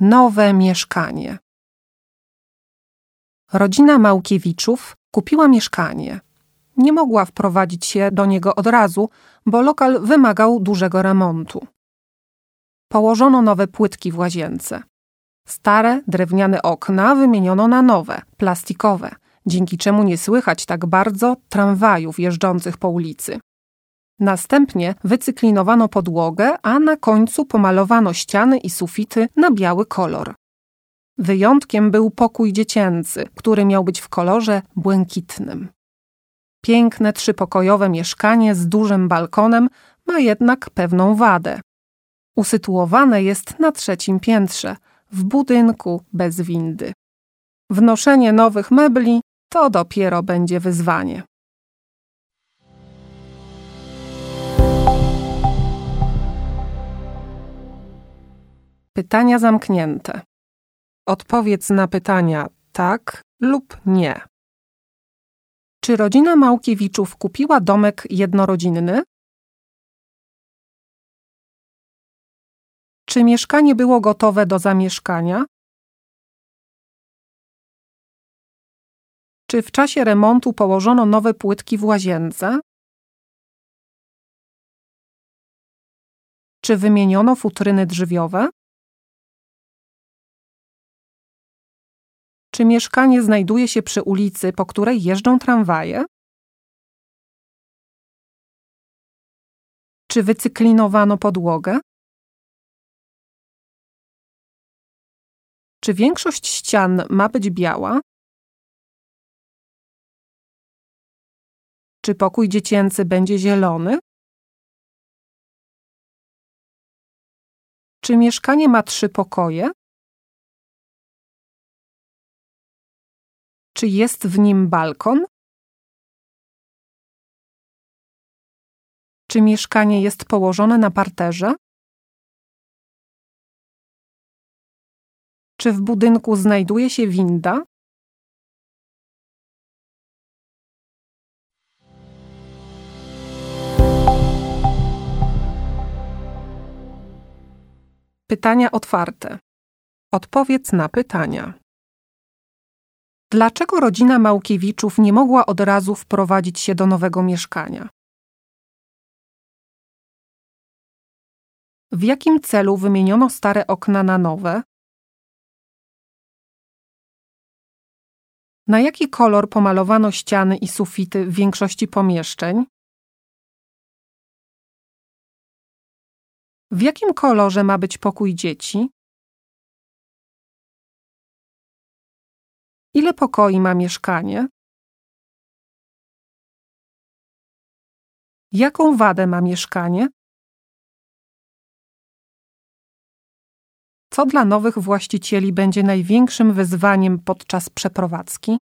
Nowe mieszkanie. Rodzina Małkiewiczów kupiła mieszkanie. Nie mogła wprowadzić się do niego od razu, bo lokal wymagał dużego remontu. Położono nowe płytki w łazience. Stare, drewniane okna wymieniono na nowe, plastikowe, dzięki czemu nie słychać tak bardzo tramwajów jeżdżących po ulicy. Następnie wycyklinowano podłogę, a na końcu pomalowano ściany i sufity na biały kolor. Wyjątkiem był pokój dziecięcy, który miał być w kolorze błękitnym. Piękne, trzypokojowe mieszkanie z dużym balkonem ma jednak pewną wadę. Usytuowane jest na 3. piętrze, w budynku bez windy. Wnoszenie nowych mebli to dopiero będzie wyzwanie. Pytania zamknięte. Odpowiedz na pytania tak lub nie. Czy rodzina Małkiewiczów kupiła domek jednorodzinny? Czy mieszkanie było gotowe do zamieszkania? Czy w czasie remontu położono nowe płytki w łazience? Czy wymieniono futryny drzwiowe? Czy mieszkanie znajduje się przy ulicy, po której jeżdżą tramwaje? Czy wycyklinowano podłogę? Czy większość ścian ma być biała? Czy pokój dziecięcy będzie zielony? Czy mieszkanie ma 3 pokoje? Czy jest w nim balkon? Czy mieszkanie jest położone na parterze? Czy w budynku znajduje się winda? Pytania otwarte. Odpowiedz na pytania. Dlaczego rodzina Małkiewiczów nie mogła od razu wprowadzić się do nowego mieszkania? W jakim celu wymieniono stare okna na nowe? Na jaki kolor pomalowano ściany i sufity w większości pomieszczeń? W jakim kolorze ma być pokój dzieci? Ile pokoi ma mieszkanie? Jaką wadę ma mieszkanie? Co dla nowych właścicieli będzie największym wyzwaniem podczas przeprowadzki?